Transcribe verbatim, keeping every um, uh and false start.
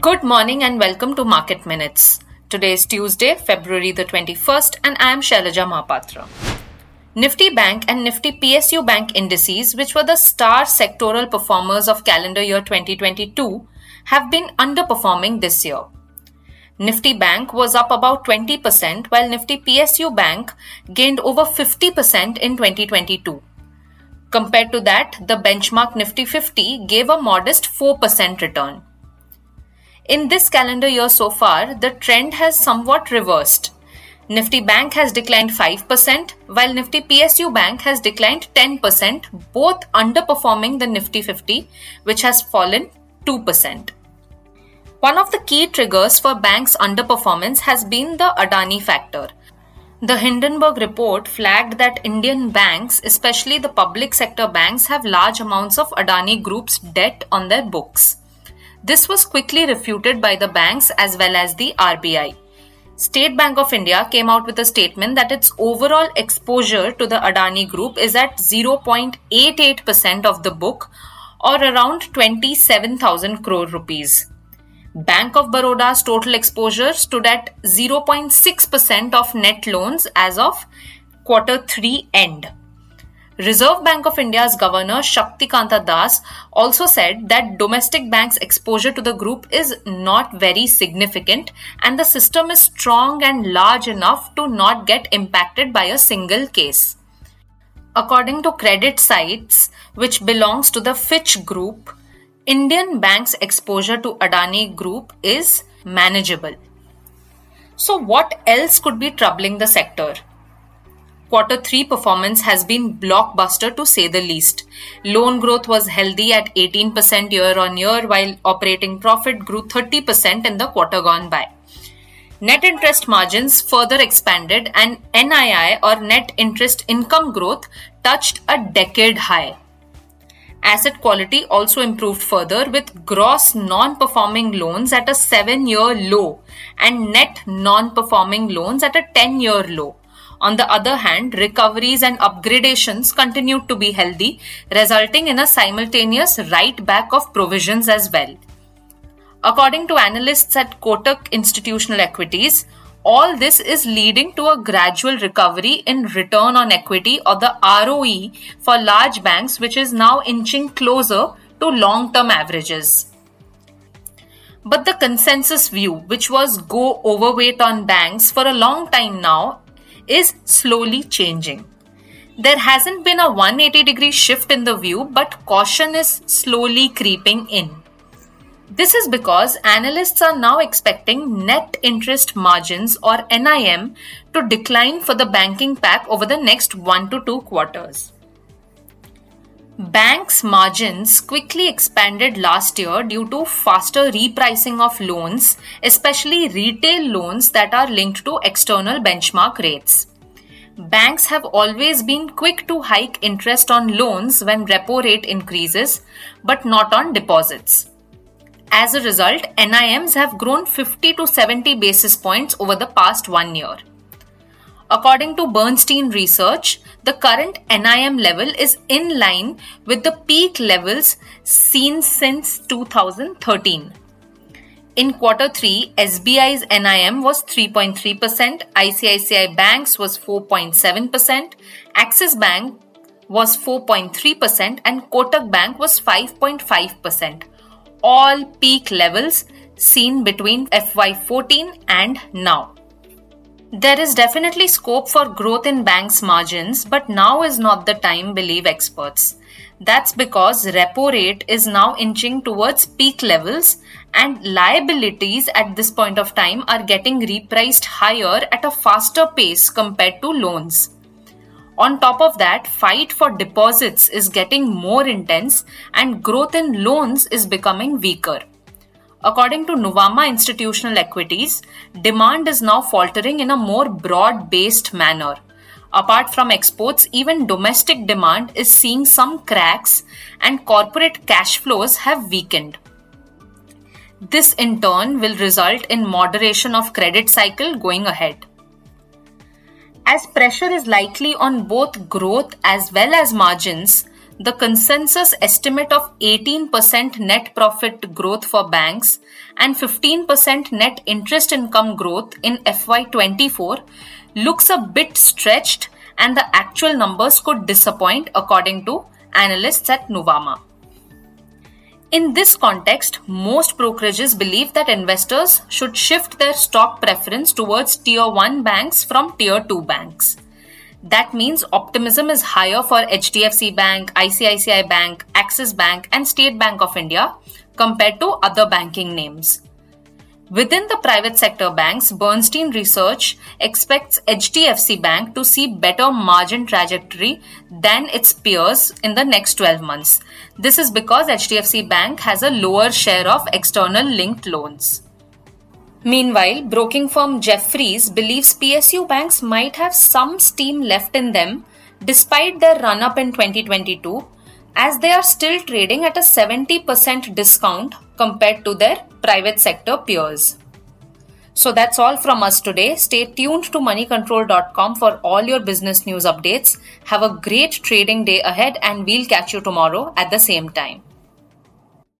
Good morning and welcome to Market Minutes. Today is Tuesday, February the twenty-first, and I am Shailaja Mahapatra. Nifty Bank and Nifty P S U Bank indices, which were the star sectoral performers of calendar year twenty twenty-two, have been underperforming this year. Nifty Bank was up about twenty percent, while Nifty P S U Bank gained over fifty percent in twenty twenty-two. Compared to that, the benchmark Nifty fifty gave a modest four percent return. In this calendar year so far, the trend has somewhat reversed. Nifty Bank has declined five percent, while Nifty P S U Bank has declined ten percent, both underperforming the Nifty fifty, which has fallen two percent. One of the key triggers for banks' underperformance has been the Adani factor. The Hindenburg report flagged that Indian banks, especially the public sector banks, have large amounts of Adani Group's debt on their books. This was quickly refuted by the banks as well as the R B I. State Bank of India came out with a statement that its overall exposure to the Adani Group is at zero point eight eight percent of the book, or around twenty-seven thousand crore rupees. Bank of Baroda's total exposure stood at zero point six percent of net loans as of quarter three end. Reserve Bank of India's Governor Shaktikanta Das also said that domestic banks' exposure to the group is not very significant and the system is strong and large enough to not get impacted by a single case. According to credit sites, which belongs to the Fitch Group, Indian banks' exposure to Adani Group is manageable. So what else could be troubling the sector? Quarter three performance has been blockbuster to say the least. Loan growth was healthy at eighteen percent year on year, while operating profit grew thirty percent in the quarter gone by. Net interest margins further expanded and N I I, or net interest income growth, touched a decade high. Asset quality also improved further, with gross non-performing loans at a seven-year low and net non-performing loans at a ten-year low. On the other hand, recoveries and upgradations continued to be healthy, resulting in a simultaneous write-back of provisions as well. According to analysts at Kotak Institutional Equities, all this is leading to a gradual recovery in return on equity, or the R O E, for large banks, which is now inching closer to long-term averages. But the consensus view, which was go overweight on banks for a long time now, is slowly changing. There hasn't been a one hundred eighty degree shift in the view, but caution is slowly creeping in. This is because analysts are now expecting net interest margins, or N I M, to decline for the banking pack over the next one to two quarters. Banks' margins quickly expanded last year due to faster repricing of loans, especially retail loans that are linked to external benchmark rates. Banks have always been quick to hike interest on loans when repo rate increases, but not on deposits. As a result, N I Ms have grown fifty to seventy basis points over the past one year. According to Bernstein Research, the current N I M level is in line with the peak levels seen since two thousand thirteen. In quarter three, S B I's N I M was three point three percent, I C I C I Bank's was four point seven percent, Axis Bank was four point three percent and Kotak Bank was five point five percent. All peak levels seen between F Y fourteen and now. There is definitely scope for growth in banks' margins, but now is not the time, believe experts. That's because repo rate is now inching towards peak levels and liabilities at this point of time are getting repriced higher at a faster pace compared to loans. On top of that, fight for deposits is getting more intense and growth in loans is becoming weaker. According to Nuvama Institutional Equities, demand is now faltering in a more broad-based manner. Apart from exports, even domestic demand is seeing some cracks and corporate cash flows have weakened. This in turn will result in moderation of credit cycle going ahead. As pressure is likely on both growth as well as margins, the consensus estimate of eighteen percent net profit growth for banks and fifteen percent net interest income growth in F Y twenty-four looks a bit stretched, and the actual numbers could disappoint according to analysts at Nuvama. In this context, most brokerages believe that investors should shift their stock preference towards Tier one banks from Tier two banks. That means optimism is higher for H D F C Bank, I C I C I Bank, Axis Bank and State Bank of India compared to other banking names. Within the private sector banks, Bernstein Research expects H D F C Bank to see better margin trajectory than its peers in the next twelve months. This is because H D F C Bank has a lower share of external linked loans. Meanwhile, broking firm Jefferies believes P S U banks might have some steam left in them despite their run-up in twenty twenty-two, as they are still trading at a seventy percent discount compared to their private sector peers. So that's all from us today. Stay tuned to money control dot com for all your business news updates. Have a great trading day ahead, and we'll catch you tomorrow at the same time.